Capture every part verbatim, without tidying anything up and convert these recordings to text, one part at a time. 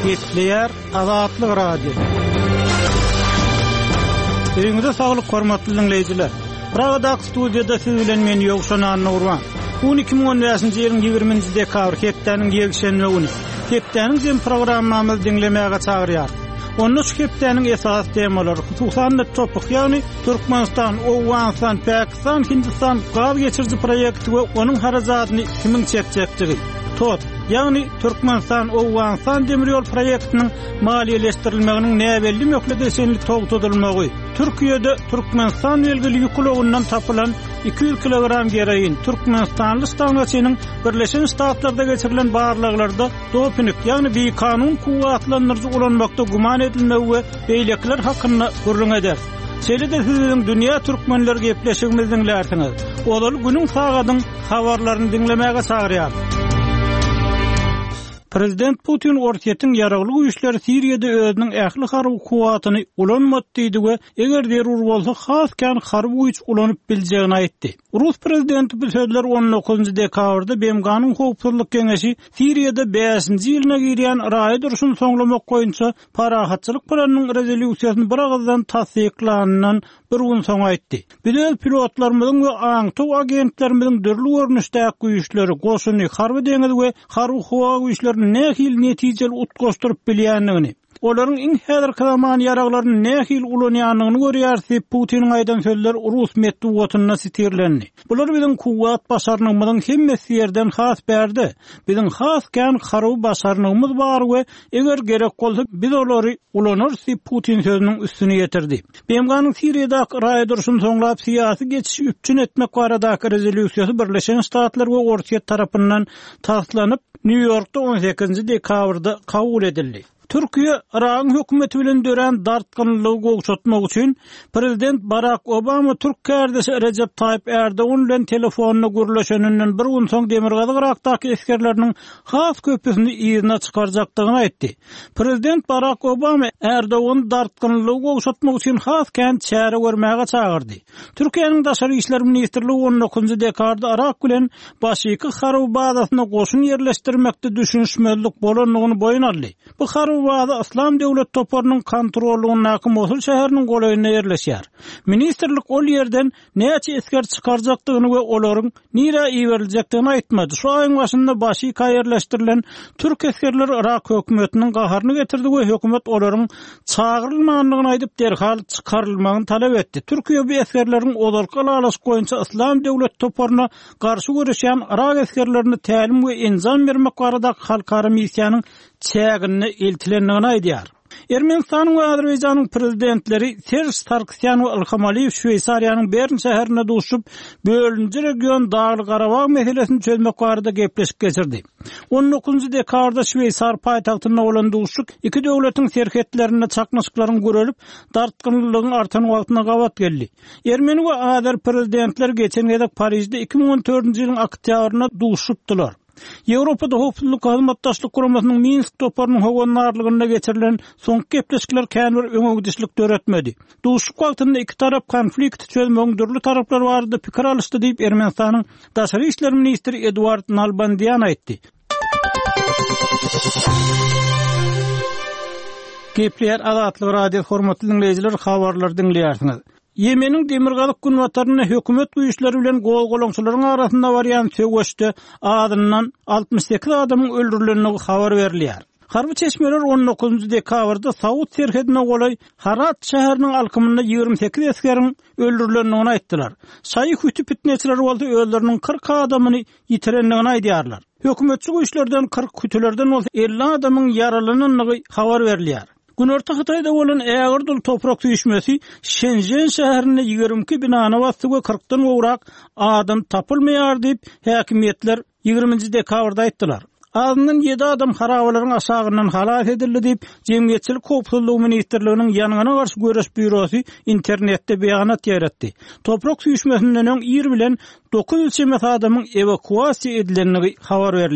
Gepleýär Azatlyk radio. Eňde saglyk hormatly dinleýijiler. Praga studiýada siz bilen men Ýogşan Nurwan. on iki ming on beşinji ýylyň ýigirminji dekabr hepdeniň ýegşenme güni. Hepdeniň jem programmamyzy dinlemäge çagyrýar. Onu şu hepdeniň esas temalary hususan topuk, ýagny Türkmenistan, Owganistan, Pakistan, Hindistan gaz geçirji proýekti we onuň harajatyny kimin çekjekdigi. Tot, ýagny Türkmenistan, Owganistan demir ýol proýektiniň maliýeleşdirilmeginiň näbelli möhledesenlik togtadylmagy. Türkiýede Türkmenistan belgili ýükleginden tapylan iki yüz kilogram gereýin Türkmenistanly stagnasyonyň Birleşen Ştatlarda geçirilen barlyklarda doping, ýagny bir kanun kuwatlandyrjy ulanmakda guman edilmegi we beýlekler hakynda gurrun eder. Şeýle-de siziň dünýä türkmenleri gepleşigimizi dinlersiňiz. Olar günüň sagadyň habarlaryny dinlemäge çagyrýar. Prezident Putin ortiýetiň ýaraglyk güýçleri Siriýede özüniň ähli harby kuwatyny ulanmady we eger derur bolsa haskan harby güýç ulanyp biljegini aýtdy. Rus prezidenti bu sözler on dokuzunji dekabrda B M G'nyň Howpsuzlyk Keňeşi Siriýede beşinji ýylyna girýän raýat uruşyny soňlamak goýunça parahatçylyk planynyň rezolýusiýasyny bir agzdan tasdiklanynan bir gün soň aýtdy. Bilen pilotlarymyzyň we aňtow agentlerimiziň dürli görnüşdäki güýçleri goşuny harby deňiz we harby howa güýçleri nähil netijeli utgoşduryp bilýändigini, olaryň iň häzirki zaman ýaraglaryny nähil ulanýanlygyny görýärsi Putiniň aýdan sözler Rus medeniýetine sitirlendi. Bular biziň kuwat başarnymyzyň hemmesi ýerden has berdi. Biziň haskan harby başarnymyz bar we eger gerek bolsa biz olary ulanyrsa Putin sözüniň üstüne ýetirdi. B M G'nyň Siriýadaky raýat uruşyny soňlap syýasy geçiş üçin etmek baradaky rezolýusiýasy Birleşen Ştatlar we Ortiýet tarapyndan tasdiklanyp New York'ta on sekizinji dekabrda kabul edildi. Türkiýe Iran hökümeti bilen dören dartgynlygy gowşatmak üçin Prezident Barack Obama Türk kärdesi Recep Tayyip Erdoğan bilen telefonyna gürleşeninden bir gün soň Demirgazy Irakdaky eskerleriniň has köpüsini ýygyna çykarjakdygyny aýtdy. Prezident Barack Obama Erdoğan dartgynlygy gowşatmak üçin haskan çäre görmäge çagyrdy. Türkiýanyň Daşary işler ministrligi on dokuzunji dekabrda Irak bilen başyky harby bazasyna goşun ýerleşdirmekde düşünşmezlik bolanlygyny boýun aldy. Bu harby baza İslam Döwlet toparynyň kontrolündaky Mosul şäheriniň golaýyna ýerleşýär. Ministrlik ol ýerden näçe esker çykarjakdygyny we olaryň nira iýeriljekdigini aýtmady. Şu aýyň başynda başy kaýerleşdirilen türk eskerleri Irak hökümetiniň gaharyny getirdi we hökümet olaryň çagyrylmagyny aýdyp derhal çykarylmagyny talap etdi. Türkiýe bu eskerleriň olarky alaş goýunça İslam Döwlet toparyna garşy görüşýän Irak eskerlerini tälim we enzam bermek baradaky halkara missiýanyň çägini eltilendigini aýdýar. Ermenistanyň we Azerbaýjanyň prezidentleri Serj Sargsyan we Ilham Aliýew Şweýsariýanyň Bern şäherine duşup bölünji region Dagly Garabag meselesini çözmek barada gepleşip geçirdi. on dokuzunji dekabrda Şweýsar paýtagtyna bolan duşuk iki döwletiň serhetlerinde çaknaşyklaryň görülip dartgynlygyň artan wagtyna gawat geldi. Ermeni we Azer prezidentler geçen ýyl Parisde iki ming on dördünji ýylyň oktýabryna duşupdylar. Ýewropada howpsuzlyk hyzmatdaşlyk guramasynyň Minsk toparynyň howanarlygynda geçirilen soňky gepleşikler känbir öňüňdişlik döretmedi. Duşuk wagtynda iki tarap konflikti çözmegiň dürli taraplary barada pikir alışdy diýip Ermenistanyň Daşary işler ministri Eduard Nalbandian aýtdy. Gepleýär Azatlyk radio hormatly dinleýijiler, habarlar dinleýärsiňiz. Yemeniň demirgalyk günwataryna hökümet güýçleri bilen gol-golonçylaryň arasynda barýan söwüşde adyndan altmış sekiz adamyň öldürilenligi habar berilýär. Harby çeşmeler on dokuzunji dekabrda Saud serhedine golay Harat şäheriniň alkymynda ýygrimi sekiz eskerin öldürilenligini aýtdylar. Şaýy hütüp bitneçileri bolsa özleriniň kırk adamyny ýitirenligini aýdýarlar. Hökümetçi güýçlerden kırk kütülerden bolsa elli adamyň ýaralananlygy habar berilýär. Günorta Hytaýda bolan ägirdul toprak tüýüşmesi Şenjen şäherine ýygrimi iki binany bastı we kırkdan gowrak adam tapylmaýar diýip häkimetler ýygrimiňji dekabrda aýtdylar. Azyndan ýedi adam harabalaryň aşagyndan halak edildi diýip Jemgyýetçilik howpsuzlygy ministrliginiň ýanyna garşy göreş bürosu internetde beýanat ýaratdy. Toprak tüýüşmesinden öň ýer bilen dokuz ýüz adamyň evakuasiýa edilenligi habar berilýär.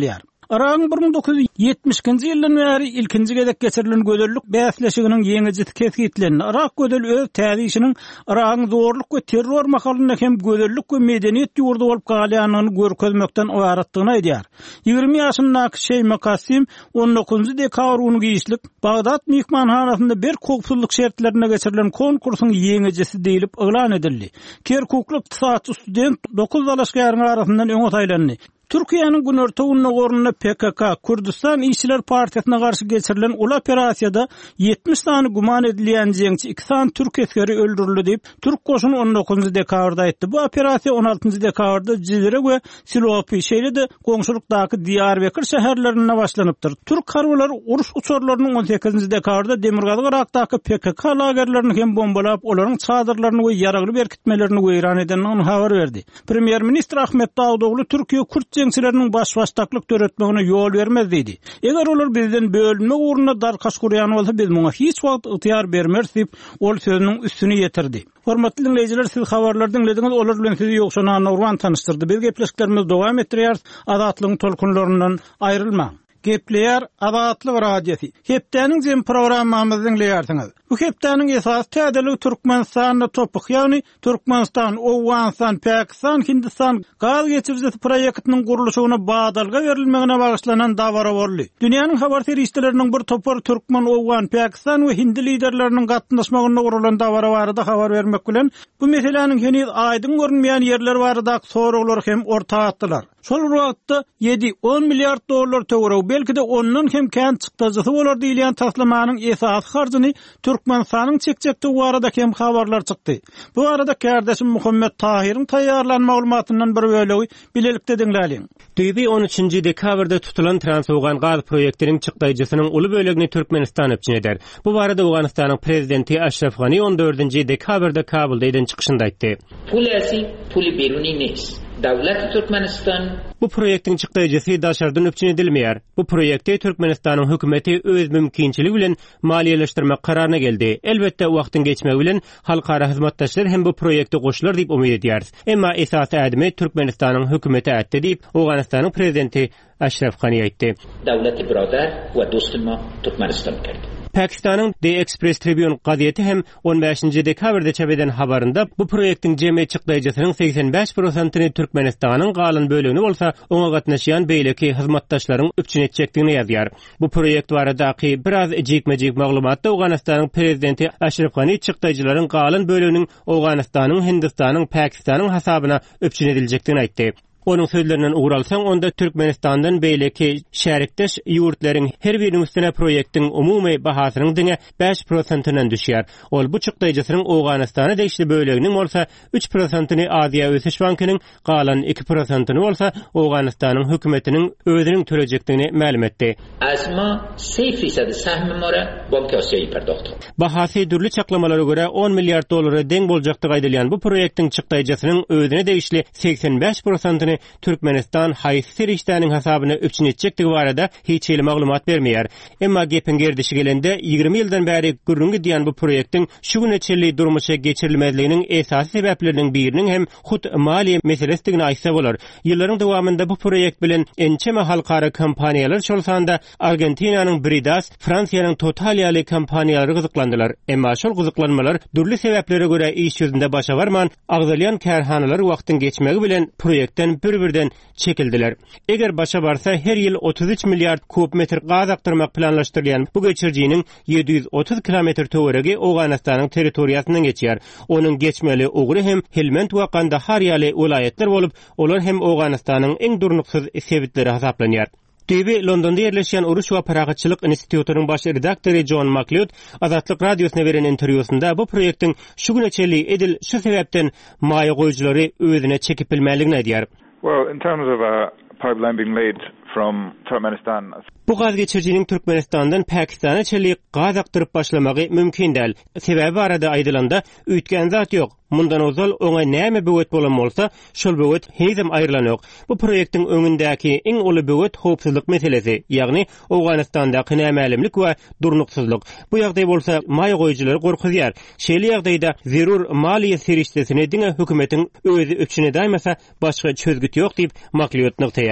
Irak'ın bir ming dokuz yüz yetmişinji ýyldan bäri ilkinji gezek geçirilen gödellük bäsleşiginiň ýeňiji kesgitlerini Irak gödeli öz täzişiniň Irak'ın zorluk we terror makalyna hem gödellük we medeniýet ýurdu bolup galýanyny görkezmekden oýaratdygyny aýdýar. ýygrimi ýaşyndaky Şeyma Kasim on dokuzunjy dekabr güni giýişlik Bagdad mehmanhanasynda bir kopsuzluk şertlerine geçirilen konkursyň ýeňijisi diýilip elan edildi. Kerkukly ykdysatçy student dokuz dalaşgaryň arasyndan öňe taýlandy. Türkiýanyň Günorta gorununa P K K Kurdistan İşçiler Partiýasyna garşy geçirilen ul operasiýada yetmiş sany guman edilýän jeňçi iki san türk eskeri öldürildi diýip Türk goşuny on dokuzunjy dekabrda aýtdy. Bu operasiýa on altynjy dekabrda Cizre we Silopi şeýlede goňşulykdaky Diyarbakır şäherlerinde başlanypdyr. Türk harwylary uruş uçurlarynyň on sekizinjy dekabrda Demirgazy Irakdaky P K K lagerlerini hem bombalap, olaryň çadyrlaryny we ýaragly berkitmelerini weýran edenini habar berdi. Premier Ministr Ahmet Dawudoglu Türkiýe Kürt jeňçileriniň başbaşdaklyk töretmegine ýol bermez diýdi. Eger olar bizden bölünme uğruna darkaş kurýan bolsa biz muňa hiç wagt ýytyar bermez diýip ol sözüniň üstüni ýetirdi. Hormatly dinleýijiler, siz habarlar dinlediňiz, olar bilen sizi ýokşana Nurwan tanıştyrdy. Biz gepleşiklerimiz dowam etdirýär. Azatlygyň tolkunlaryndan aýrylma. Gepleýär Azatlyk radiosi. Hepdeniň jem programmamyzy dinleýärsiňiz. Bu hepdeniň esas täzelik Türkmenistanyň topuk, ýagny Türkmenistan, Owganistan, Pakistan, Hindistan gaz geçirjisi proýektiniň gurulşyna badalga berilmegine bagyşlanan dawara boldy. Dünýäniň habar teristleriniň bir topar Türkmen, Owgan, Pakistan we Hindi liderleriniň gatnaşmagyna gurulan dawara barada habar bermek bilen bu meseleniň heniz aýdyn görünmeýän ýerler barada soraglar hem orta atdylar. Şol wagtda yedi on milliard dollar töwerek, belki de ondan hem kän çykdyjy bolar diýilen taslamanyň esas harjyny Türkmenistanyň çekçekde bu arada hem habarlar çykdy. Bu arada kardeşim Muhammed Tahir'in taýýarlan maglumatyndan bir bölegi bilelikde dinläliň. Düýbi on üçünjy dekabrda tutulan Transowgan gaz proýektiniň çykdyjysynyň uly bölegini Türkmenistan öpçün eder. Bu barada Owganistanyň prezidenti Ashraf Ghani on dördünjy dekabrda Kabulda eden çykyşynda aýtdy. Pul asy, puli beruni nest. Dawlat Türkmenistan bu proýektiň çykdyjysy daşardan öpçün edilmeýär. Bu proýekti Türkmenistanyň hökümeti öz mümkinçiligi bilen maliýeleşdirmek kararyna geldi. Elbetde wagtyň geçmegi bilen halkara hyzmatdaşlar hem bu proýekte goşular diýip umyt edýär. Emma esas ädimi Türkmenistanyň hökümeti ätdi diýip Owganistanyň prezidenti Ashraf Ghani aýtdy. Dawlaty birodar we dostuma Türkmenistan kerdi. Pakistanyň The Express Tribune gazieti hem on beşinji dekabrda çap eden habarynda bu proýektiň jemi çykdyjysynyň seksen beş prosentyny Türkmenistanyň galan bölegini bolsa oňa gatnaşýan beýleki hyzmatdaşlaryň öpçün etjekdigini ýazýar. Bu proýekt baradaky biraz ejikmejik maglumatda Owganistanyň prezidenti Ashraf Ghani çykdyjylaryň galan böleginiň Owganistanyň, Hindistanyň, Pakistanyň hasabyna öpçün ediljekdigini aýtdy. Onun sözlerinden uğralsan onda Türkmenistan'dan beyleki şerikdeş yurtların her birinin üstüne proyektin umumi bahasynyň diňe beş prosentynyň düşýär. Ol bu çykdyjysynyň Owganistana değişli böleginiň bolsa üç prosentyny Aziya Ösüş Bankynyň, galan iki prosentyny bolsa Owganistanyň hökümetiniň özüniň törejekdigini ma'lum etdi. Azma sey fersad sahmy mara Bank Asiýa perdagty. Bahasy dürli çaklamalara göre on milyar dollara deň boljakdygy aýdylýan bu proýektiň çykdyjysynyň özüne değişli seksen beş prosentyny Türkmenistan haýsy serişdäniň hasabyna öpçün etjekdigi barada hiç hili maglumat bermeýär. Emma gepin gerdişi gelende ýygrimi ýyldan bäri gürrüňi diýen bu proýektiň şu güne çelli durmuşa geçirilmezliginiň esasy sebäpleriniň biriniň hem hut maliýe meselesini aýtsa bolar. Ýyllaryň dowamında bu proýekt bilen ençeme halkara kampaniýalar çolsanda Argentinanyň Bridas, Fransiýanyň Total ýaly kampaniýalary gyzyklandylar. Emma şol gyzyklanmalar dürli sebäplere görä iş ýüzünde başa barman, agzalyan kärhanalar wagtyň geçmegi bilen proýektden bir-birden çekildiler. Eger başa barsa her ýyl otuz üç milliard kub metr gaz aktyrmak planlaşdyrylýan bu geçirjiniň yedi yüz otuz kilometr töweregi Owganistanyň territoriýasynyň geçýär. Onuň geçmeli ugry hem Helmand we Kandahar ýaly welaýetler bolup, olar hem Owganistanyň eň durnuksyz sebitleri hasaplanýar. Düýbi Londonda ýerleşýän Uruş we Paragatçylyk institutynyň baş redaktory John McLeod Azatlyk radiosyna beren interwýusynda bu proýektiň şu güne çelli edil şu sebäpden maýa goýjulary özüne çekip bilmäligini aýdýar. Well, in terms of a pipeline being laid from Turkmenistan. Bu gaz geçirjiniň Türkmenistandan Pakistana çelli gaz aktyryp başlamagy mümkin däl. Sebäbi arada aýdylanda üýtgen zat ýok. Mundan ozal oňa näme böwet bolan bolsa, şol böwet hezem aýrylan ýok. Bu proýektiň öňündäki eň uly böwet howpsuzlyk meselesi, ýagny Owganistandaky nämälimlik we durnuksyzlyk. Bu ýagdaý bolsa maýa goýjulary gorkuzýar. Şeýle ýagdaýda zerur maliýe serişdesini diňe hökümetiň özü öpçüne daýmasa başga çözgüt ýok diýip McLeod nyktaýar.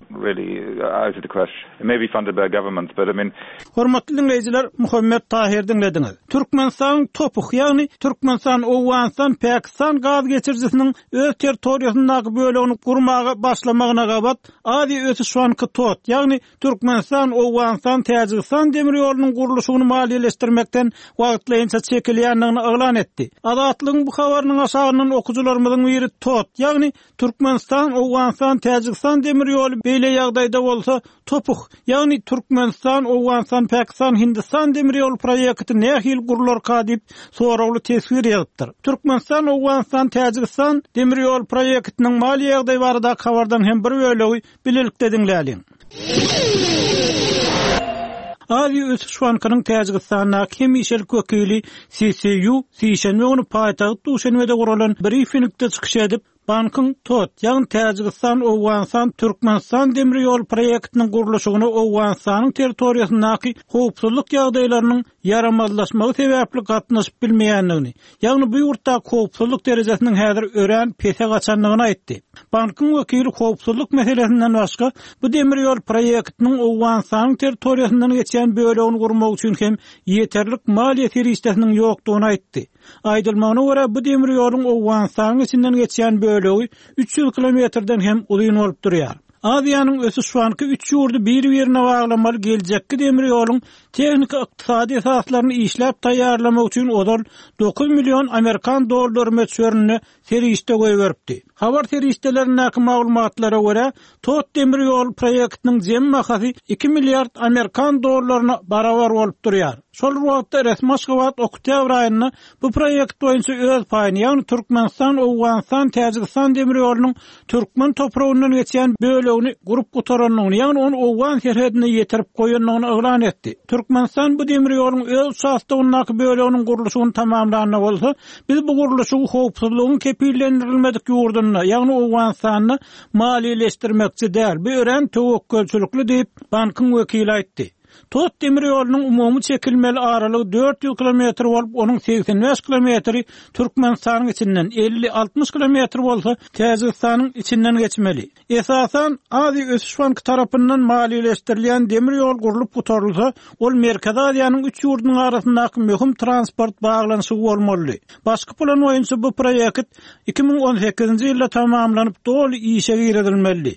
really out of the question. It may be funded by governments, but I mean... Hormatly dinleyijiler, Muhammed Tahir dinlediniz. Türkmenistan topuk, yani Türkmenistan, Owganistan, Pakistan gaz geçirjisiniň öz territoriýasyndaky bölegini gurmagy başlamagyna gabat, adi ötüş şuanky tot, yani Türkmenistan, Owganistan, Täjikistan demir ýolunyň gurulşyny maliýeleşdirmekden wagtlaýynça çekilýändigini elan etdi. Adatlygyň bu habarynyň aşagyndan okujularymyzyň biri tot, yani Türkmenistan, Owganistan, Täjikistan demir ýolu beýle ýagdaýda bolsa topuk, yani Türkmenistan, Owganistan, Pakistan, Hindistan demir ýol proýekti nähil gurular kadip soragly tesir ýatypdyr. Türkmenistan, Owganistan, Täjikistan demir ýol proýektiniň mali ýagdaý barada habardan hem bir bölegi bilelikde dinläliň. Adi Özşuankynyň Täjikistana kemişel kökili C C U Sişen we onu paýtagy Duşanbede guralan briefingde çykyş edip bankyň tot, ýagny Täjikistan, Owganistan, Türkmenistan demir ýol proýektiniň gurulşygyny Owganistanyň territoriýasyndaky howpsuzlyk ýagdaýlarynyň yaramazlaşmagy sebäpli gatnaşyp bilmeýändigini, ýagny bu ýurtda howpsuzlyk derejesiniň häzir ören pese gaçanlygyny aýtdy. Bankyň wekili howpsuzlyk meselesinden başga bu demir ýol proýektiniň Owganistanyň territoriýasyndan geçen bölegini gurmak üçin hem ýeterlik maliýet serişdesiniň ýokdugyny aýtdy. Aýdylmagyna görä bu demir ýoluň Owganistanyň içinden geçen bölegi üç yüz kilometrden hem uzyň bolup durýar. Aziýanyň ösü şuanky üç ýurdy bir-birine baglamaly geljekki demir ýoluň tehnik ykdysady esaslaryny işläp taýýarlamak üçin odal dokuz milyon Amerikan dollary meçhörüni serişde goýberipdi. Habar serişdelerindäki maglumatlara görä, tot demir ýol proýektiniň jem mahasy iki milliard Amerikan dollaryna barabar bolup durýar. Şol wagtda resmi Aşgabat oktyabr aýyna bu proýekt boýunça öz paýyny, ýagny Türkmenistan, Owganistan, Täjikistan demir ýolunyň Türkmen topragyndan geçen bölegini gurup gutaranyny, ýagny onu Owgan serhedine ýetirip goýanlygyny elan etdi. Türkmenistan bu demir ýolunyň öz sastawynyň böleginiň gurulşyny tamamlanyna bolsa, biz bu gurulşy howpsuzlygyň kepillendirilmedik ýurduny, ýagny Owganistanyny maliýeleşdirmekçi däl, bu ören töwekkülçilikli diýip bankyň wekili aýtdy. Tot demir ýolunyň umumy çekilmeli aralygy dört yüz kilometr bolup, onuň seksen beş kilometri Türkmenistanyň içinden, elli altmış kilometr bolsa Täjikistanyň içinden geçmeli. Esasan Adi Özşuanky tarapyndan maliýeleşdirilýän demir ýol gurulup gutarylsa, ol Merkez Aziýanyň üç ýurdunyň arasyndaky möhüm transport baglanyşy bolmaly. Başga plan boýunça bu proýekt iki ming on sekizinji ýylda tamamlanyp doly işe girilmeli.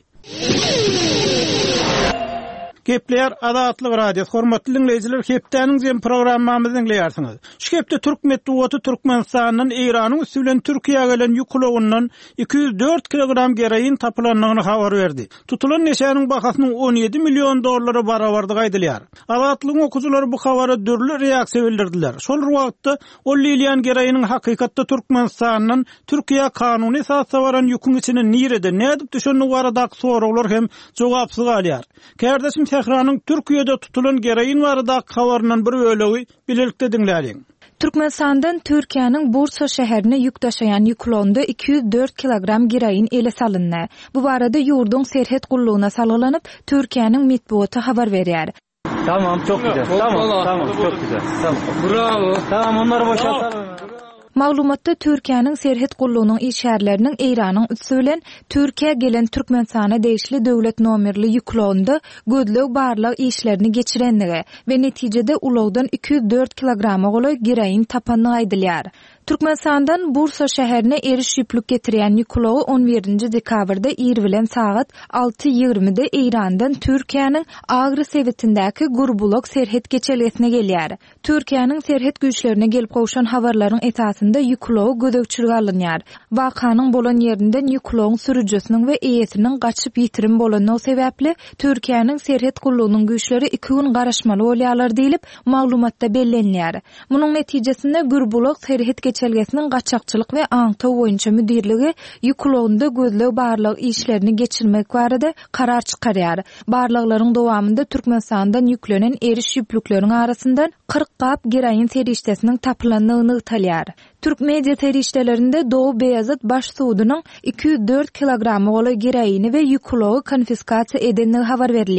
Kepler adatly radio hormatly dinleyijiler, hepdeniň jem programmamyzy dinleýärsiňiz. Şu hepde Türk medeniýeti Türkmenistanyň Iranyň üstünden Türkiýe gelen ýukulawyndan iki yüz dört kilogram gereýin tapylandygyny habar berdi. Tutulan neşäniň bahasynyň on yedi milyon dollara barabardygy aýdylýar. Adatlyň okujulary bu habara dürli reaksiýa bildirdiler. Şol wagtda o lilian gereýiniň hakykatda Türkmenistanyň Türkiýe kanuny esasy baran ýüküň içine nirede nädip düşenli baradaky soraglar hem jogapsyz galýar. Kärdeşim Tehranyň Türkiýede tutulan gereýin barada habarynyň bir bölegi bilelikde dinläliň. Türkmenistandan Türkiýanyň Bursa şäherine ýük taşaýan ýüklonda iki yüz dört kilogram gereýin ele salyndy. Bu barada ýurdun serhet gullugyna salgylanyp Türkiýanyň medeniýeti habar berýär. Tamam, çok güzel. Tamam, tamam, çok güzel. Tamam. Bravo. Tamam, onları boşaltalım. Maglumatda Türkiýanyň serhet gullugynyň işgärleriniň Iranyň üstülen Türkiýe gelen Türkmenistana deýişli döwlet nomerli ýüklonda gözleg barlyk işlerini geçirendigi we netijede ulagdan iki yüz dört kilograma goly gereýin tapanlygy aýdylýar. Türkmenistandan Bursa şäherine eriş ýüplük getirýän ýüklagy on birinji dekabrda ir bilen saat alty ýigrimide Irandan Türkiýanyň Agry sewetindäki Gurbulak serhet geçelgesine gelýär. Türkiýanyň serhet güýçlerine gelip gowşan habarlaryň esasynda ýüklagy gödekçiligi alınýar. Wakanyň bolan ýerinden ýüklagyň sürüjesiniň we eýesiniň gaçyp ýitirim bolanyny sebäpli Türkiýanyň serhet gullugynyň güýçleri iki gün garaşmaly bolýarlar diýilip maglumatda bellenýär. Munyň netijesinde Gurbulak serhet geçelgesiniň gaçakçylyk we aňtaw boýunça müdirligi ýüklogunda gözleg barlyk işlerini geçirmek barada karar çykarýar. Barlyklaryň dowamında Türkmenistandan ýüklenen eriş ýüplükleriň arasyndan kırk gap gereýin serişdesiniň tapylandygyny ýytalýar. Türk media terişdelerinde Doğu Beyazıt baş suudunyň iki yüz dört kilogramy goly gereýini we ýüklogy konfiskasiýa edildiğini habar berilýär.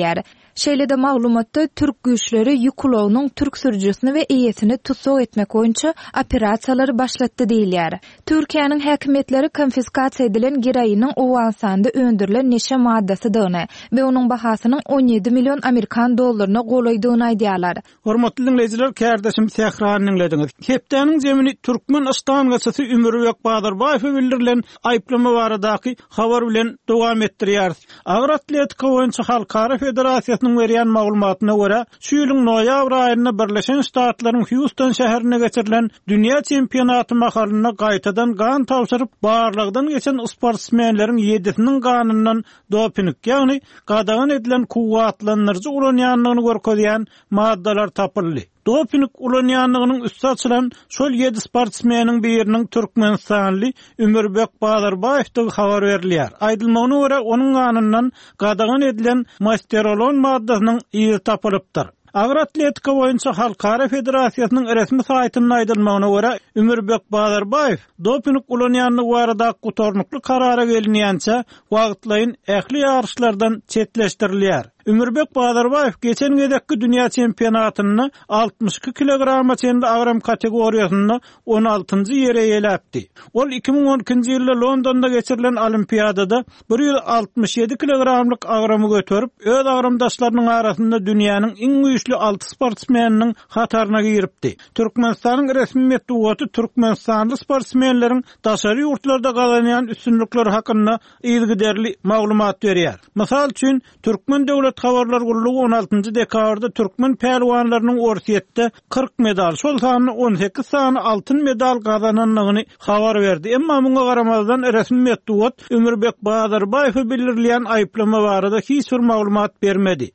Şeýle-de maglumatda türk güýçleri ýukulawnyň türk sürüjüsini we eýesini tutsak etmek boýunça operasiýalary başlatdy diýilýär. Türkiýanyň häkimetleri konfiskasiýa edilen geraýynyň owansanda öndürilen neşe maddasidyny we onuň bahasynyň on ýedi million Amerikan dollaryna golaýdygyny aýdýarlar. Hormatly dinleýijiler, kärdeşim Sähranyň dinlediňiz. Hepdeniň zemini Türkmenistan gaçasy Ömürbek Badyrbaýew bildirilen aýplama baradaky habar bilen dowam etdirýär. Agr atletika boýunça Halkara Federasiýasynyň berýän maglumatyna görä, şu ýylyň noýabr aýynda Birleşen Ştatlaryň Houston şäherine geçirilen dünýä çempionaty mahalyna gaýtadan gan tawşyryp barlygdan geçen sportsmenleriň ýedisiniň ganyndan doping, ýagny gadagan edilen kuwatlandyrjy ulanýanlygyny görkezýän maddalar tapyldy. Doping ulanýanlygynyň üstü açylan şol ýedi sportsmeniň biriniň Türkmenistanly Ömürbek Badyrbaýewdygy habar berilýär. Aýdylmagyna görä onuň ganyndan gadagan edilen masterolon maddasynyň ýyly tapylypdyr. Agr atletika boýunça Halkara Federasiýasynyň resmi saýtynyň aýdylmagyna görä Ömürbek Badyrbaýew doping ulanýanlygy barada gutornukly karara gelinýänçe wagtlaýyn ähli ýarışlardan çetleşdirilýär. Ömürbek Badyrbaýew geçen gedekki dünýä çempionatyny altmış iki kilograma çenli agram kategoriýasynda on altynjy ýere ýeläpdi. Ol iki ming on ikinji ýylda Londonda geçirilen olimpiadada bir ýüz altmış ýedi kilogramlyk agramy götürip öz agramdaşlarynyň arasynda dünýäniň iň güýçli alty sportsmeniniň hataryna giripdi. Türkmenistanyň resmi medeniýeti Türkmenistanly sportsmenleriň daşary ýurtlarda galanýan üstünlikleri hakynda ýygyderli maglumat berýär. Mysal üçin Türkmen döwlet habarlar gurulugy on altynjy dekabrda türkmen pehliwanlarynyň orsiýetde kırk medal, şol sany on sekiz sany altyn medal gazananlygyny habar berdi. Emma muňa garamazdan resmi medeniýet Ömürbek Badyrbaýew bildirilýän aýplama barada hiç bir maglumat bermedi.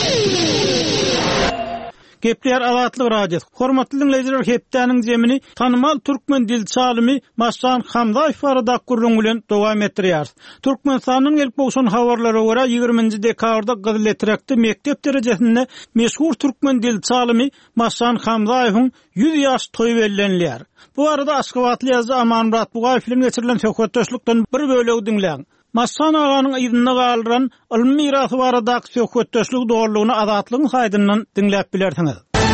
Gepler Azatlyk Radiosu. Hormatly dinleýijiler, hepdeniň zemini tanymal türkmen dil çalymy Maslan Hamzaýew barada gurulgy bilen dowam etdirýär. Türkmenistanyň ilk bolşan habarlara görä ýygrüminji dekabrda Gyzyl Etrekde mektep derejesinde meşhur türkmen dil çalymy Maslan Hamzaýewiň yüz ýaş toýy bellenilýär. Bu arada Aşgabatly ýazgy Amanmurat Bugaýew bilen geçirilen söhbetdeşlikden bir bölegi dinleýän. Maslan aganyň ýygyna galyran ilmi mirasy barada söhbetdeşlik dogrulygyny Azatlyk saýtyndan dinläp bilersiňiz.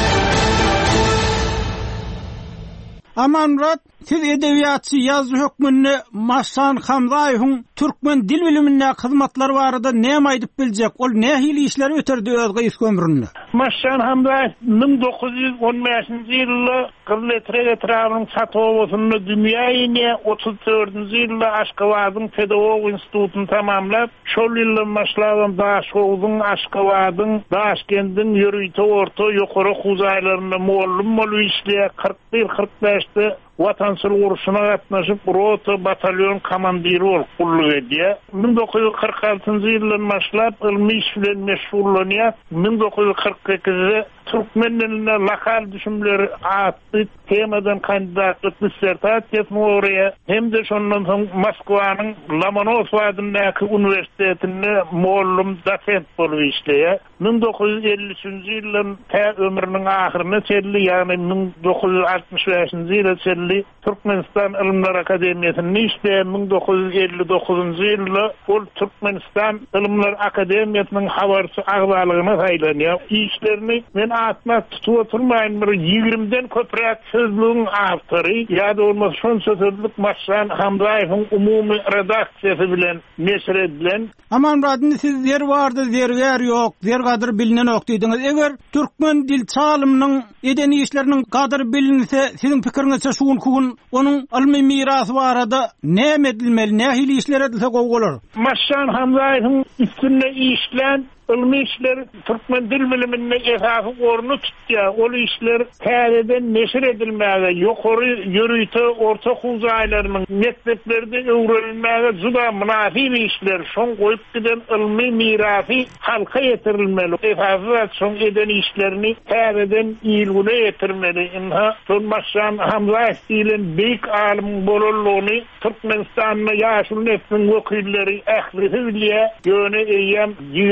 Amanmurat, siz edebiýatçy ýazgy hökmünde Maslan Hamzaýewiň türkmen dil bilimine hyzmatlary barada näme aýdyp biljek? Ol nähili işler öterdi öz gyýyş ömründe? Maslan Hamzaýew ming dokuz ýüz on beşinji ýylda Gyzyl Etrek etragynyň çatowasyny dünýäne otuz dördünji ýylda Aşgabatyň pedagog institutyny tamamlap, şol ýyly başlagan Daşowyň Aşgabatyň Daşkendiň ýürüýte orta ýokary huzaýlaryny muallim bolup işleýär. kırk bir kırk beşde Watançylyk uruşuna gatnaşyp rota batalyon komandiri bolup gulluk edýär. ming dokuz ýüz kırk altynjy ýyldan başlap ilmi iş bilen meşgullanýar. ming dokuz ýüz kırk ikide türkmen diline lokal düşünleri atly temadan kandidatlyk dissertasiýasyny oraya hem de şondan soň Moskwanyň Lomonosov adyndaky universitetinde muallim dosent bolup işleýär. ming dokuz ýüz elli üçinji ýyldan ta ömrüniň ahyryna çelli, ýagny ming dokuz ýüz altmış beşinji ýylda çelli Türkmenistan Ilimler Akademiýasyny işleýär. ming dokuz ýüz elli dokuzunji ýylda ol Türkmenistan Ilimler Akademiýasynyň habarçy agzalygyna saýlanýar. İşlerini men atma tutup oturmaýyn, bir ýygrümden köprek sözlüğün awtory, ýa-da bolmasa şonça sözlük Maslan Hamzaýewiň umumy redaksiýasy bilen neşr edilen. Aman radini siz zer bardy, zerger ýok, zer gadyr bilinen ok diýdiňiz. Eger türkmen dil çalymynyň edeni işleriniň gadyr bilinse, siziň pikiriňizçe şuň kugun onuň ilmi mirasy barada näme edilmeli, nähili işler edilse gowy bolar? Maslan Hamzaýewiň üstünde işlen ilmi işler türkmen dil biliminde esasy ornu tutýar. Ol işler täzeden neşir edilmäge, ýokary ýürüýte orta huzaýlarynyň mekteplerde öwrenilmäge juda münasip işler. Şoň goýup giden ilmi mirasy halka ýetirilmeli. Esasy şoň eden işlerini täzeden ýylgyna ýetirmeli. Inha Maslan Hamzaýew diýilen beýik alim bolanlygyny Türkmenistanyň ýaşul nesliň wekilleri ählisi bilýär. Ýöne eýem ýygrimi beş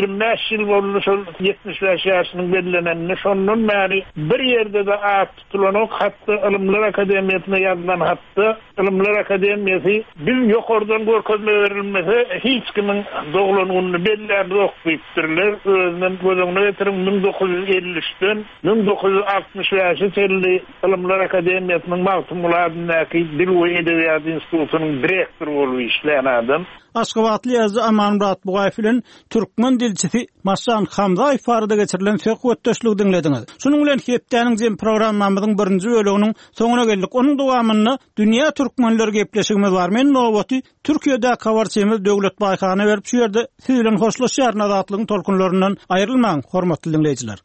ýyl boldy şol yetmiş beş ýaşynyň bellenenini şondan bäri bir ýerde de at tutulanok hatda Ilymlar Akademiýasyna ýazylan hatda Ilymlar Akademiýasy biz ýokardan görkezme berilmese hiç kimin doglanuny belläp okupdylar. Özünden gözüňe getirin bin dokuz yüz elli üçden bin dokuz yüz altmış beşe çelli Ilymlar Akademiýasynyň magtumularyndaky Dil we Edebiýat Institutunyň direktory bolup işleýän adam. Aşgabatly ýazgy Aman Murat Bugaýew bilen türkmen dilçisi Masan Hamzaýew barada geçirilen söhbetdeşligi dinlediňiz. Şunuň bilen hepdeniň jem programmamyzyň birinji bölüginiň soňuna geldik. Onuň dowamyny dünýä türkmenleri gepleşigimiz bar. Men nowaty Türkiýede kawarçymyz Döwlet Baýkany berip şu ýerde siz bilen hoşlaşýar nazatlygyň tolkunlaryndan aýrylmaň, hormatly dinleýijiler.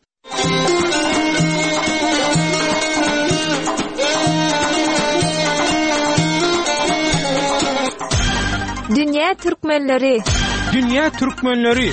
Dünya Türkmenleri Dünya Türkmenleri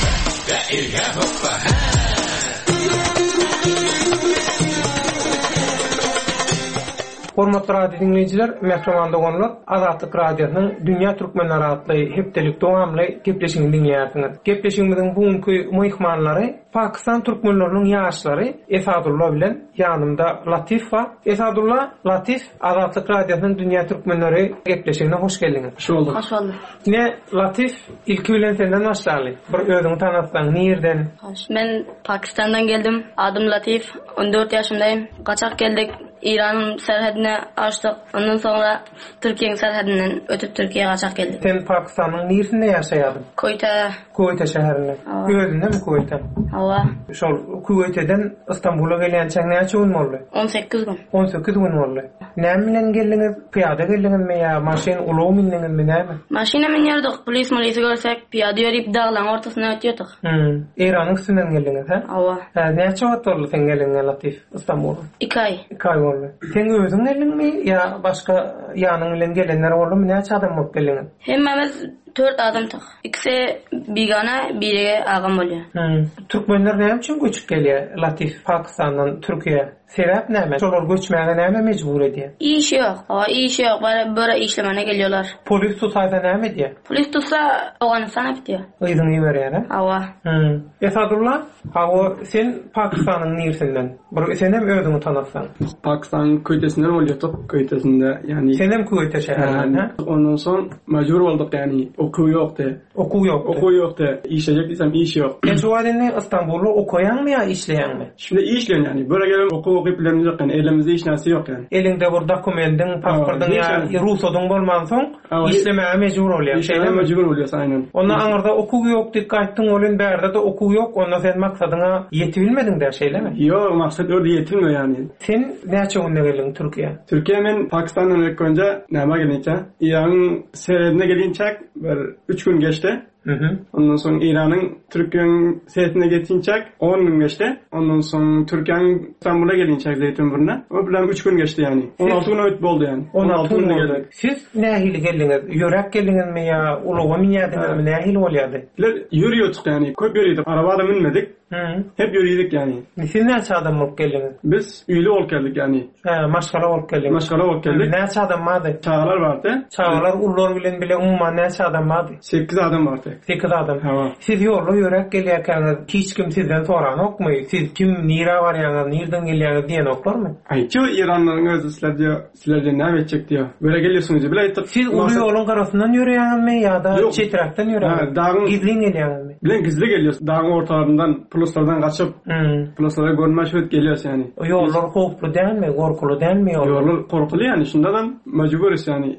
Hormatly radio dinleyijiler, mehremanda gonlar, Azatlyk radiosynyň Dünya Türkmenleri adly hepdelik dowamly gepleşigini dinleýärsiňiz. Gepleşigimiziň bugünkü myhmanlary Pakistan türkmenleriniň ýaşlary Esadullah bilen ýanymda Latif wa Esadullah, Latif, Azatlyk radiosynyň Dünya Türkmenleri gepleşigine hoş geldiňiz. Hoş bulduk. Hoş bulduk. Ne Latif, ilki bilen senden başlaýaly. Bir özüňi tanatsaň, nerden? Ben Pakistan'dan geldim. Adım Latif. on dört yaşındayım. Kaçak geldik. İran'ın serhedine açtık. Ondan sonra Türkiye'nin serhedinden ötüp Türkiye'ye kaçak geldik. Sen Pakistan'ın neresinde yaşayadın? Koyta. Koyta şäherinde. Özünde mi Koyta? Hava. Şol Koyta'dan İstanbul'a gelýänçä näçe gün boldy? on sekiz gün. on sekiz gün boldy. Näme bilen geldiňiz? Piýada geldiňizmi ýa maşyn ulow mindiňizmi näme? Maşyna minýärdik. Polis molisi görsek piýada ýörüp daglaň ortasyna ötýärdik. Hmm. Iranyň üstünden geldiňiz, ha? Hava. Ha, näçe wagt boldy sen geldiňiz Latif İstanbul'a? iki ay. iki ay boldy. Sen özüň geldiňmi ýa başga ýanyň bilen gelenler boldymy? Näçe adam bolup geldiňiz? Hemmemiz dört adamdyk. İkisi bigana, biri agam bolýar. Hmm. Türkmenler näme üçin göçüp gelýär? Latif Pakistandan Türkiýe. Sebäp näme? Şolar göçmäge näme mejbur edýär? İş yok. Hava iş yok. Bara böyle işlemene geliyorlar. Polis tutayda näme diýär? Polis tutsa Awganistana bitiyor. Ýygyny berýär, ha? Hava. Hmm. Esadullah, hawa sen Pakistanyň neresinden? Bir sen hem özüňi tanatsaň. Pakistan Koytesinden olýardyk, Koytesinde yani. Sen hem Koyta şäherinden, ha? Ondan soň majbur boldyk yani. Okuw ýokdy. Okuw ýokdy. Okuw ýokdy. İşejek desem iş ýok. Sen şu wagtda İstanbulda okuyanmy ýa işleýänmi? Şimdi işleýän yani. Böyle gelen okuw okyp bilen ýok yani. Elimizde hiç näse ýok yani. Elinde bir dokumentin, pasportyň ýa ruhsatyň bolman soň işlemäge mejbur bolýar. Şeýle mejbur bolýar aynen. Onda aňarda okuw ýok diýip gaýtdyň, olen bärde de okuw ýok. Onda sen maksadyňa ýetip bilmediň dä şeýlemi? Ýok, maksat öyle yetilmiyor yani. Sen näçe günde geldin Türkiýe? Türkiýe men Pakistandan ilk önce näme gelinçe, İran seredine gelinçek bir üç gün geçti. Hı hı. Ondan sonra İran'ın Türkiye'nin seyahatine geçinçek on gün geçti. Ondan sonra Türkiye'nin İstanbul'a gelinçek Zeytinburnu'na. O bilen üç gün geçti yani. on altı gün ötüp oldu yani. on altı gün geldik. Siz nähili geldiniz? Yörek geldiniz mi ya? Uluğa mı yediniz mi? Nähili olýardy? Yürüyorduk yani. Köp yürüyorduk. Arabada minmedik. Hı. Hep yürüyorduk yani. Siz näçe adam bolup geldiniz? Biz üýli bolup geldik yani. Ha, maşgala bolup geldiniz. Maşgala bolup geldik. Näçe adam bardy? Çağlar vardı. Çağlar ullar bilen bile umman näçe adam bardy? sekiz adam vardı. sekiz adam. Ha. Siz ýolda yörek gelýärkäňiz, hiç kim sizden soran okmy? Siz kim nira barýaňyz, nerden gelýäňiz diýen oklarmy? Aýçy İranlaryň özü sizler diýär, sizlerden näme etjek diýär. Böyle gelýärsiňiz, bile aýtdyk. Siz uly ýoluň garasyndan ýöreýäňizmi ýa-da çetrakdan ýöreýäňizmi? Gizlin gelýäňizmi? Bilen gizli gelýär. Dağın ortalarından, pluslardan gaçyp, Hmm. pluslara görnmäşip gelýär yani. O ýollar howplu dälmi, gorkulu dälmi ýollar? Ýollar korkulu yani, şundan majburys yani.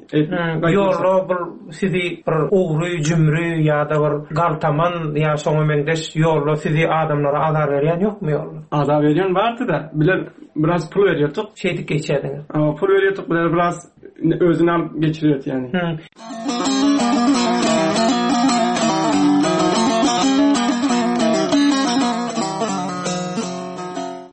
Ýollar bir sizi bir ogry, jümri ýa-da bir galtaman ýa şoňa mengdeş ýollar sizi adamlara azar berýän ýokmy ýollar? Azar berýän bardy da, bilen biraz pul berýärdik. Şeýdik geçýärdiňiz. Ama pul berýärdik, bilen biraz özüni alyp geçirýär yani. Hmm.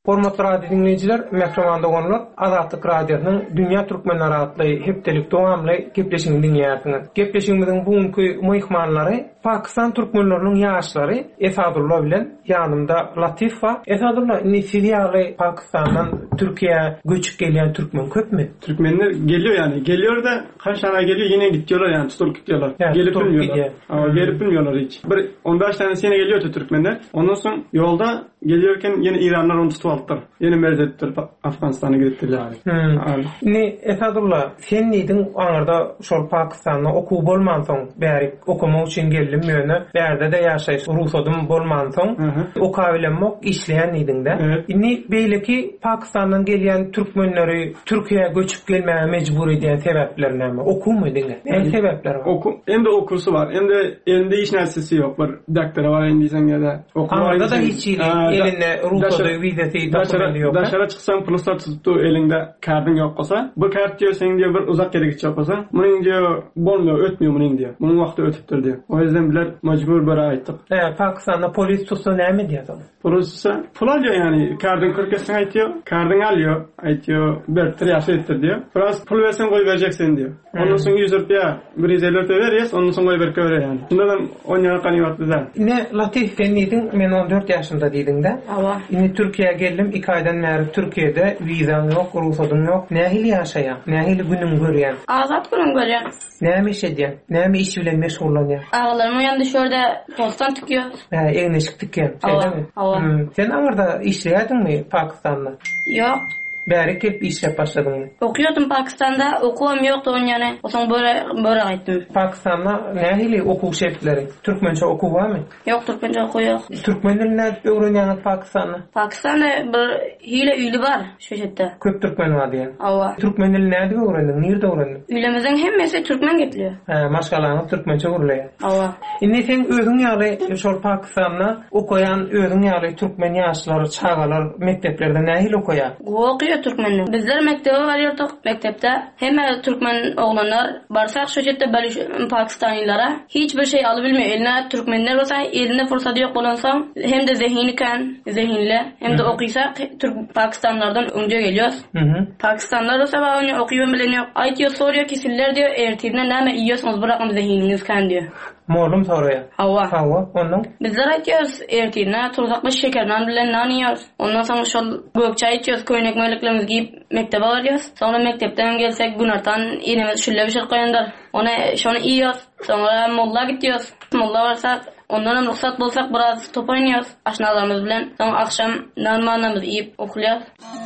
Hormatly radio dinleyijiler, mehremanda gonlar, Azatlyk Radiosynyň Dünýä Türkmenleri adly hepdelik dowamly gepleşigini dinleýärsiňiz. Gepleşigimiziň bugünkü myhmanlary Pakistan türkmenläriniň ýaşlary Esadullah bilen ýanymda Latif we Esadullah nifiliýaly Pakistandan Türkiýe göçüp gelýän türkmen köpmü? Türkmenler geliyor yani. Geliyor da kaçana geliyor yine gidiyorlar yani. Tutulup gidiyorlar. Yani, gelip bilmiyorlar. Ama gelip bilmiyorlar hiç. Bir on beş tane sene geliyordu Türkmenler. Ondan sonra yolda geliyorken yine İranlar onu tutup aldılar. Yine merz ettiler. Afganistan'a gittiler. Hmm. Ne Esadullah sen neydin anarda şol Pakistan'a okuw bolmansoň bäri okumak üçin geldim ýöne. Bärde de ýaşaýyş ruhsatym bolmansoň okabilenmek işleýän neydin de. Inni beýleki Pakistandan gelýän türkmenleri Türkiýe'ye göçüp gelmeye mecbur edýän sebäpler näme? Okuwmy diňe? Ne sebäpler bar? Oku, hem de okusu var. Hem de elinde iş näsesi yok. Bir doktora var endiysen ya da okuwanda da hiç elinde ruhsaty, vizesi, dokumenti yok. Daşara çıksan pluslar tuttu elinde kartın yok olsa, bu kart diyor sen diyor bir uzak yere gidecek olsa, bunun diyor bolmuyor, ötmüyor bunun diyor. Bunun vakti ötüptür diyor. O yüzden biler mecbur bara aittik. He, Pakistan'da polis tutsa näme diyor adam? Polis tutsa pul alıyor yani. Kartın kırkasını aytıyor. Kartın alıyor. Aytıyor. Bir yaşa ettir diyor. Biraz pul versen koy vereceksin diyor. Ondan sonra yüz rupiya, bir yüz elli rupiya ver, ondan sonra koy ver ver yani. Bundan on yana kanıvatlı da. Ne Latif sen neydin? Men on dört yaşında deydin de. Ava. Yine Türkiye'ye geldim. iki aydan beri Türkiye'de vizan yok, ruhsatın yok. Nähili yaşayan? Nähili günüm görýän? Azat günüm görýän. Näme iş edýän? Näme iş bilen meşgullanýan? Ağalarym ýandy şurada postan tüküyor. Ha, eňne çıkdykken. Ava. Ava. Sen aňarda işleýädingmi Pakistanda? Yok. Bäri kelip işlep başladyňmy? Okuýardym Pakistanda, okuwam ýokdy onuň ýany. Osaň böyle böyle gaýtdym. Pakistanda nähili okuw şertleri? Türkmençe okuw barmy? Yok, türkmençe okuw ýok. Türkmen dilini öwrenýän Pakistanda? Pakistanda bir hile üýli bar şu ýerde. Köp türkmen bar diýen. Awa. Türkmen dilini näde öwrendiň? Nirde öwrendin? Üýlemizden hemmesi türkmen gitliyor. Ha, maşgalaňyz türkmençe gurulýar. Awa. Indi sen özüň ýaly şol Pakistanda okuyan özüň ýaly türkmen ýaşlary, çagalar mekteplerde nähili okuýar? Okuýar türkmenler. Bizler mektebe barýardyk. Mektepde hemme türkmen oglanlar barsak şu ýerde bäli Pakistanylara hiç bir şey alyp bilmeýär. Eline türkmenler bolsa, elinde fursat ýok bolansa, hem de zehiniken, zehinli, hem de okuysa Türk Pakistanlardan öňe gelýär. Mhm. Pakistanlar bolsa bagyny okuýan bilen ýok. Aýtýar sorýar ki sizler diýär ertirine näme iýýärsiňiz birakym zehininiz kan diýär. Molum soruyor. Hava. Hava. Ondan? Bizler aytıyoruz ertiğine tuzaklı şekerden bilen nan yiyoruz. Ondan sonra şu gökçay içiyoruz. Köynek meyliklerimiz giyip mektebe varıyoruz. Sonra mektepten gelsek günartan inemiz şülle bir şey koyanlar. Ona şunu yiyoruz. Sonra molla gidiyoruz. Molla varsak ondan ruhsat bulsak biraz top oynuyoruz. Aşnalarımız bilen. Sonra akşam nanmanamız yiyip okuyoruz.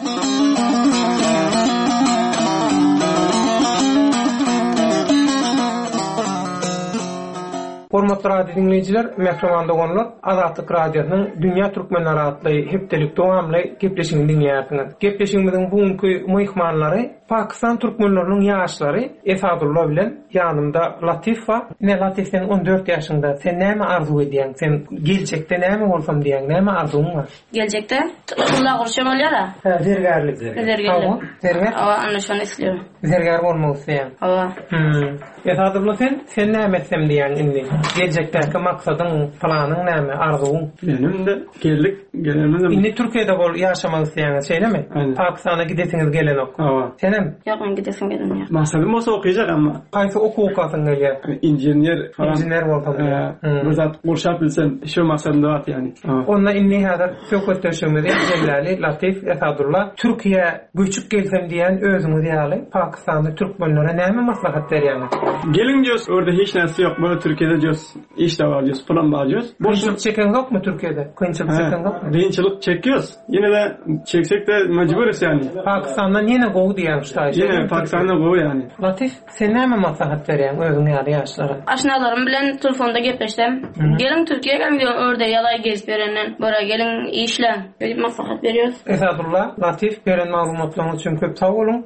Hormatly radio dinleyijiler, mehremanda gonlar, Azatlyk Radiosynyň Dünýä Türkmenleri adly hepdelik dowamly gepleşigini dinleýärsiňiz. Gepleşigimiziň bugünkü myhmanlary Pakistan türkmenleriniň ýaşlary Esadullah bilen ýanymda Latif we ne Latif sen on dört ýaşynda. Sen näme arzu edýän? Sen geljekde näme bolsam diýän? Näme arzuň bar? Geljekde Allah gurşan bolýar. Ha, zergerlik. Zergerlik. Zerger? Awa, ana şonu isleýär. Zerger bolmak isleýän. Awa. Hmm. Esadullah sen sen näme etsem diýän indi? Geljekteki maksadyň, planyň näme, arzuň? Benim de geldik, gelenimiz. Indi Türkiýede bol ýaşamak isleýäňiz şeýlemi? Pakistana gidesiňiz gelen ok. Awa. Senem? Ýok, men gidesim gelen ýok. Maksadym bolsa okuýjak amma. Gaýsy okuw okasyň gelýär? Injener falan. Injener bolsam. Bir zat gurşap bilsem, şu maksadym da ýani. Onda inni häzir söhbet döşümizde Celali, Latif, Esadullah Türkiýe göçüp gelsem diýen özüňiz ýaly Pakistanda türkmenlere näme maslahat berýär? Gelin diyoruz, orada hiç neresi yok. Böyle Türkiye'de diyoruz, iş de var diyoruz, plan var diyoruz. Kıyınçılık çeken yok mu Türkiye'de? Kıyınçılık çeken yok mu? Kıyınçılık çekiyoruz. Yine de çeksek de mecburuz yani. Pakistan'dan yine goğu diyen işte. Yine Pakistan'dan goğu yani. Latif, sen ne mi maslahat veriyorsun özün yarı yaşlara? Aşnalarım bilen telefonda gepleştim. Gelin Türkiye'ye gelin diyor, orada yalay gezip verenden. Böyle gelin işle. Böyle bir maslahat veriyoruz. Esadullah, Latif, veren malumatlarınız için köp sağ olun.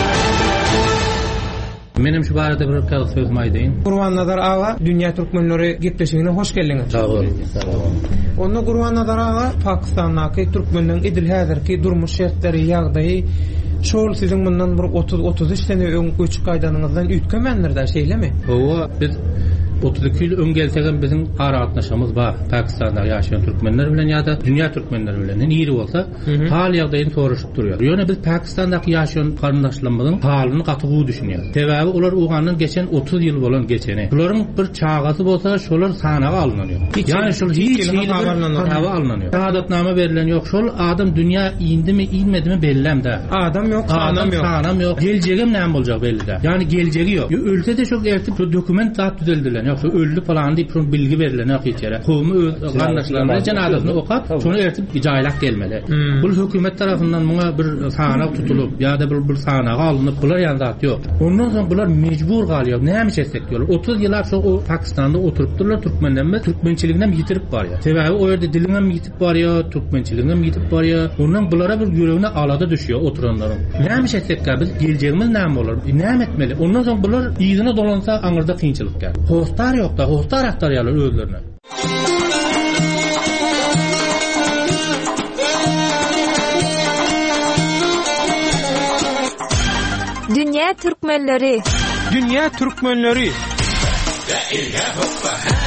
Menem şu barada bir kal söz maýdaýyn. Gurban Nazar ağa, Dünýä Türkmenleri gepleşigine hoş geldiňiz. Sağ olun. Sağ olun. Onda Gurban Nazar ağa, Pakistandaky türkmenlerin idil häzirki durmuş şertleri, ýagdaýy şol siziň bundan bir otuz otuz üç sene öň göçüp gaýdanyňyzdan ütkemenlerden şeýlemi? Owa biz otuz iki yıl ön gelsegen bizim aratnaşamız var. Pakistan'da yaşayan Türkmenler bilen ya da dünya Türkmenleri bilen iri olsa hal ýagdaýyny soruşup duruyor. Ýöne biz Pakistan'daky yaşayan garyndaşlarymyzyň halyny gatygy düşünýär. Sebäbi ular uganyň geçen otuz yıl bolan geçeni. Bularyň bir çağasy bolsa şolar sanaga alınýar. Yani şol hiç hava alınýar. Şahadatname berilen yok. Şol adam dünya indimi inmedimi bellemde. Adam yok, sanam yok. Sanam yok. Geljegim näme boljak belli de. Yani geljegi yok. Ölse de çok ertip dokument zat düzeldilen. Yoksa öldü falan diýip şol bilgi berilen yok içeri. Howmy öz garyndaşlaryna janazasyny okap, şonu ertip jaýlak gelmeli. Bu hökümet tarafından muňa bir sana tutulup ya da bir bir sanaga alınıp bular ýan zat yok. Ondan soň bular mecbur galýar. Näme etsek diýerler. otuz ýyllar şu o Pakistanda oturupdurlar, Türkmenlerme Türkmençiligine ýitirip barýar. Sebäbi o ýerde diline ýitip barýar, Türkmençiligine ýitip barýar. Ondan bulara bir ýüregine alada düşýär oturanlaryň. Näme etsek biz geljegimiz näme bolar? Näme etmeli? Ondan soň bular ýygyna dolansa aňyrda kynçylyk gel. Hostar ýokda, hostar aktarýarlar özlerine. Dünya Türkmenleri. Dünya Türkmenleri. La ilaha